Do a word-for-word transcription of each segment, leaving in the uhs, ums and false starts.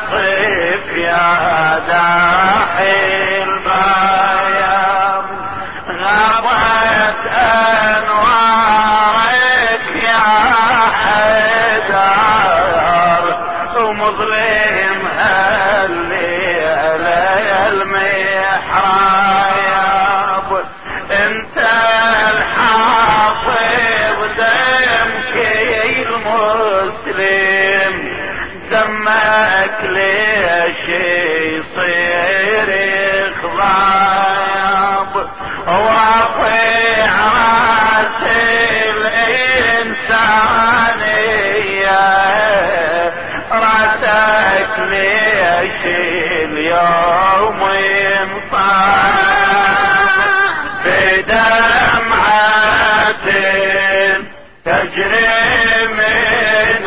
صيف يا داحي البياض غابت انوارك يا حيدر ومظلم الليلة المحراب انت الحافظ دمك المسلم دمك ليش يصير خضاب واطيع راس الانسانية راسك ليش اليوم ينطاب بدمعة تجري من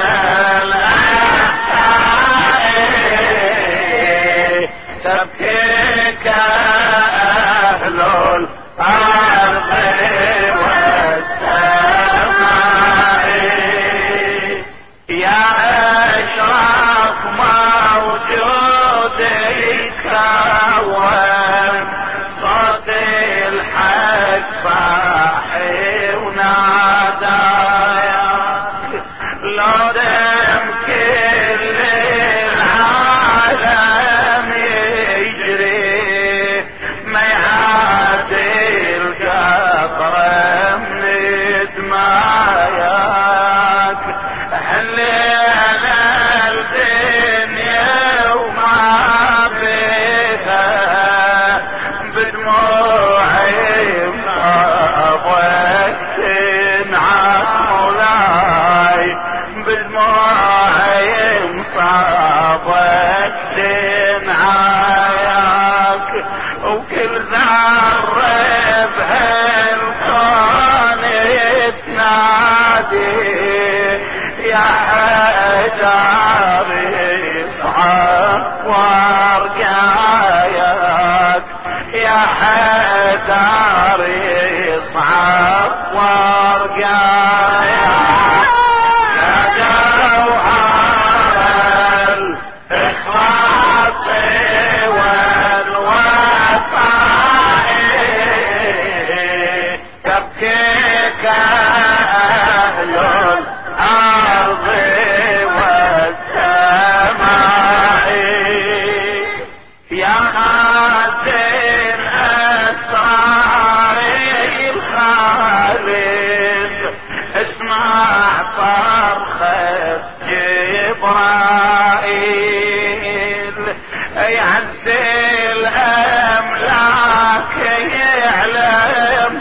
الأحساء تبكيك أهل الأرض والسماء يا أشرف موجود يتكون صوت الحق صاحي وناداك لو دم كل العالم يجري ما يعادل قطرة من دماياك حلينا الدنيا وما بها بدموعي مصابك تنعك مولاي بدموعي مصابك تنعاك وكل ذرة بهالكون تنادي يا حجر يصعب ورقاياك يا حجر يصعب ورقاياك يا جوهر الإخلاص والوفاء تبكيك أهل الأرض والسماء يا خازن أسرار الخالق اسمع صرخة جبرائيل يعز الأملاك يعلم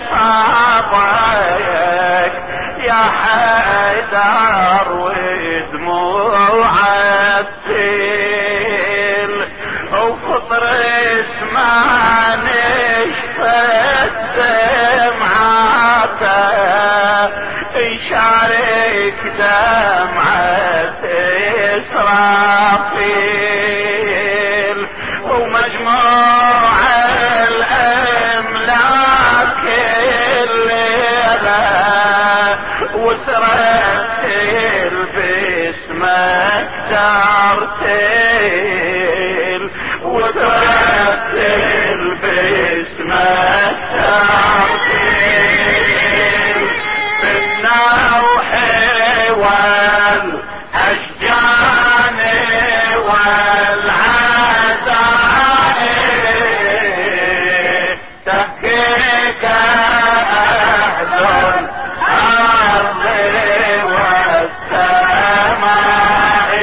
صبرك يا حيدر ودموع السيل وفطر اسمع نشفت دمعته يشارك دمعة إسرافيل ومجموع الأملاك الليلة وترتل باسمك ترتيل وترتل باسمك ترتيل بالنوح والأشجان والعزائم تبكيك أهل الأرض والسماء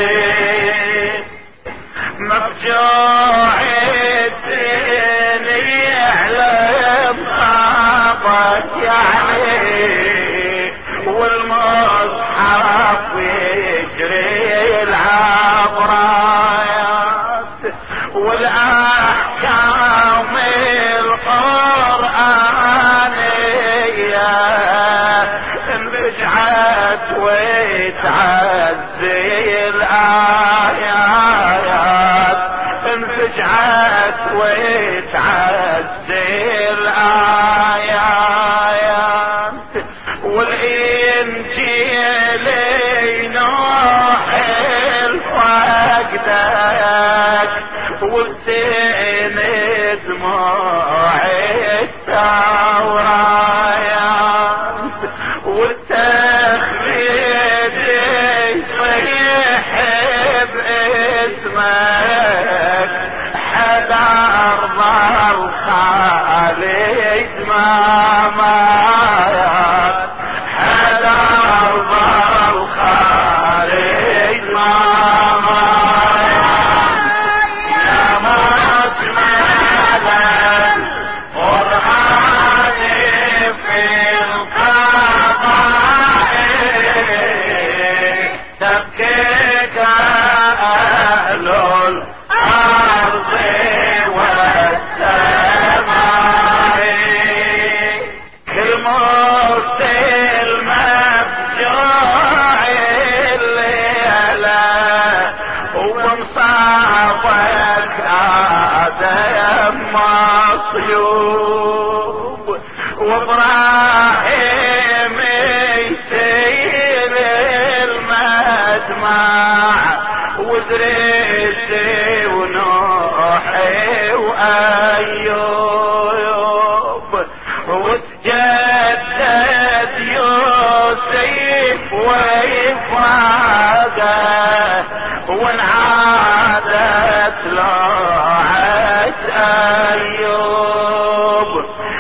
مفجوع الدين يعلم خابك يعني والمصحف يجري العبرات والأحكام القرآنية انفجعت وتعزي الآيات انفجعت وتعزي الآيات والإنجيل نوح الفقدان تبكيك أهل الأرض والسماء كل مرسل مفجوع الليلة ومصابك آدم مصيوب وابراهيم يسير المدمع وادريسي ونوحي وايوب وتجدد يوسف وإفراقه وانعادت لوعة أيوب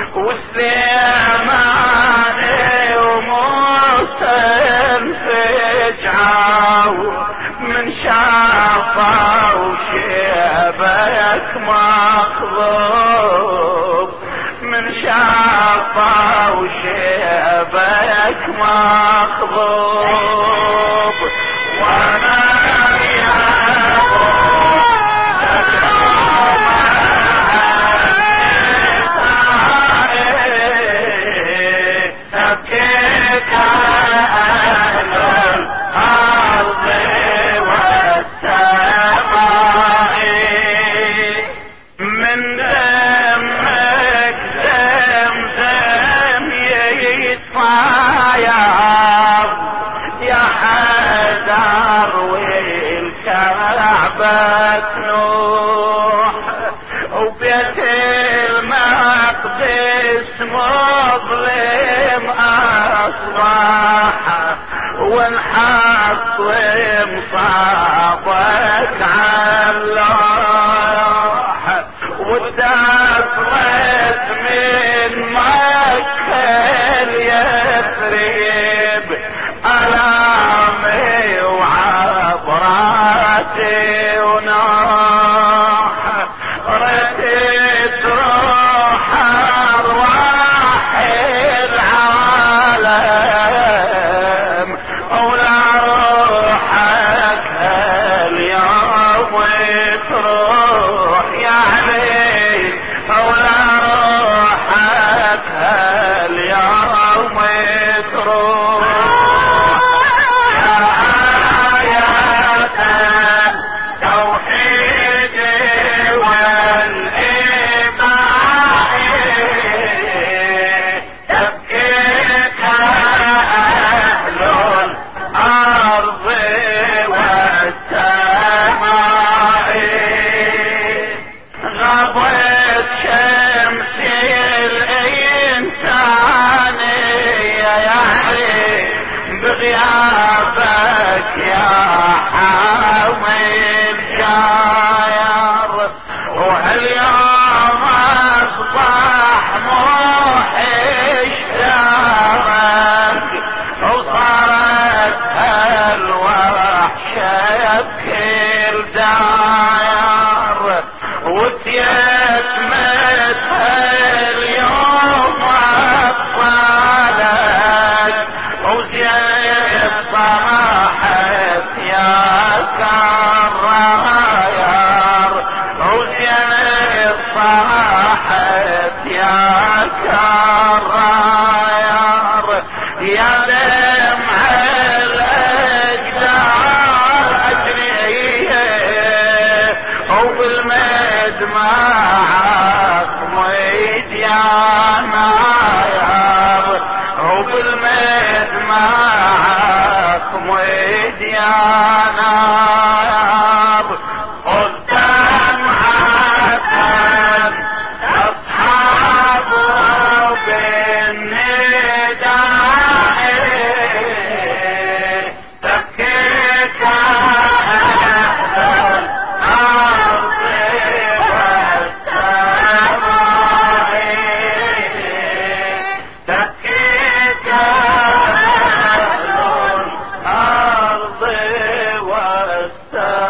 وسليمان وموسى انفجعوا من شافوا وشيبك مخضوب من شافوا وشيبك مخضوب وانا تبكيك أهل الأرض والسماء من دمك زمزم يتفايض يا حدر والكعبة نوح وبيت المقدس مظلم أصبح ونحطم صابك عاللوح وتفرت من مكة ليثرب ألامي وعبراتي ونوح ردت روح أرواح العالم أولى روحك اليوم تروح يعني أولى روحك اليوم تروح يا آية توحيد والإيمان تبكيك أهل الأرض والسماء غابت شمس الإنسانية يعني بغيابك يا حامل شاير وهاليوم أصبح موحش دارك وصارت هالوحشة بكل داير وتيتمت هاليوم أطفالك وزيد صراحت يا كراير وزيد صراحت يا كراير يا دمع الأجدار أجريه وبالمدمع ميت يا ناير وبالمدمع ميت يا ناير قدام عتب أصحابه بالنداء تبكيك أهل الأرض والسماء تبكيك أهل الأرض والسماء